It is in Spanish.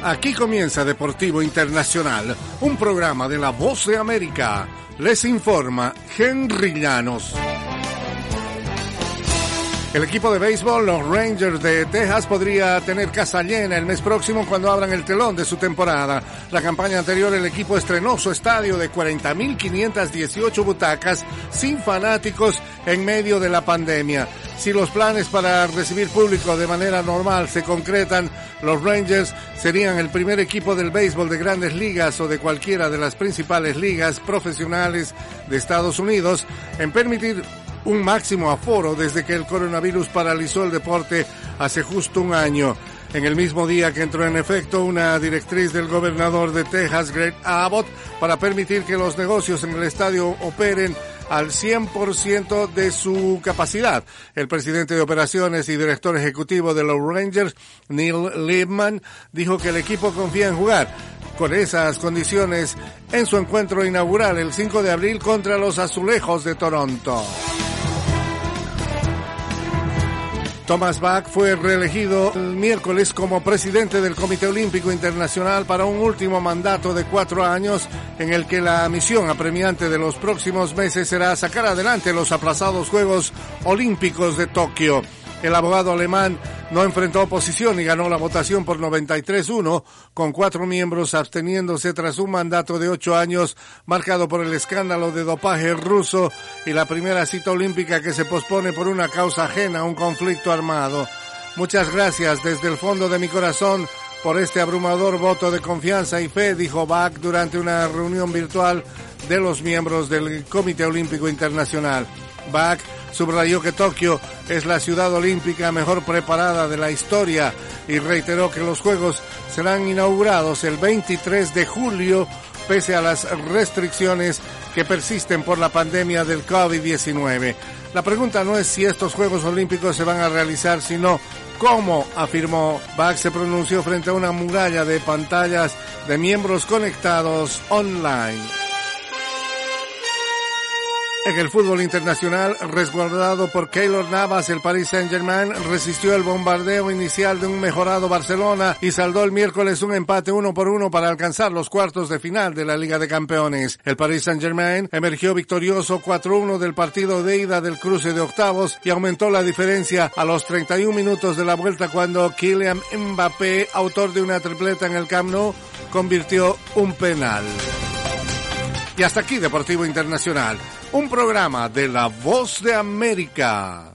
Aquí comienza Deportivo Internacional, un programa de La Voz de América. Les informa Henry Llanos. El equipo de béisbol, los Rangers de Texas, podría tener casa llena el mes próximo cuando abran el telón de su temporada. La campaña anterior, el equipo estrenó su estadio de 40.518 butacas sin fanáticos en medio de la pandemia. Si los planes para recibir público de manera normal se concretan, los Rangers serían el primer equipo del béisbol de Grandes Ligas o de cualquiera de las principales ligas profesionales de Estados Unidos en permitir un máximo aforo desde que el coronavirus paralizó el deporte hace justo un año. En el mismo día que entró en efecto una directriz del gobernador de Texas, Greg Abbott, para permitir que los negocios en el estadio operen al 100% de su capacidad. El presidente de operaciones y director ejecutivo de los Rangers, Neil Liebman, dijo que el equipo confía en jugar con esas condiciones en su encuentro inaugural el 5 de abril contra los Azulejos de Toronto. Thomas Bach fue reelegido el miércoles como presidente del Comité Olímpico Internacional para un último mandato de 4 años en el que la misión apremiante de los próximos meses será sacar adelante los aplazados Juegos Olímpicos de Tokio. El abogado alemán no enfrentó oposición y ganó la votación por 93-1, con 4 miembros absteniéndose tras un mandato de 8 años marcado por el escándalo de dopaje ruso y la primera cita olímpica que se pospone por una causa ajena a un conflicto armado. Muchas gracias desde el fondo de mi corazón por este abrumador voto de confianza y fe, dijo Bach durante una reunión virtual de los miembros del Comité Olímpico Internacional. Bach subrayó que Tokio es la ciudad olímpica mejor preparada de la historia y reiteró que los Juegos serán inaugurados el 23 de julio pese a las restricciones que persisten por la pandemia del COVID-19. La pregunta no es si estos Juegos Olímpicos se van a realizar, sino cómo, afirmó. Bach se pronunció frente a una muralla de pantallas de miembros conectados online. En el fútbol internacional, resguardado por Keylor Navas, el Paris Saint-Germain resistió el bombardeo inicial de un mejorado Barcelona y saldó el miércoles un empate 1-1 para alcanzar los cuartos de final de la Liga de Campeones. El Paris Saint-Germain emergió victorioso 4-1 del partido de ida del cruce de octavos y aumentó la diferencia a los 31 minutos de la vuelta cuando Kylian Mbappé, autor de una tripleta en el Camp Nou, convirtió un penal. Y hasta aquí Deportivo Internacional, un programa de La Voz de América.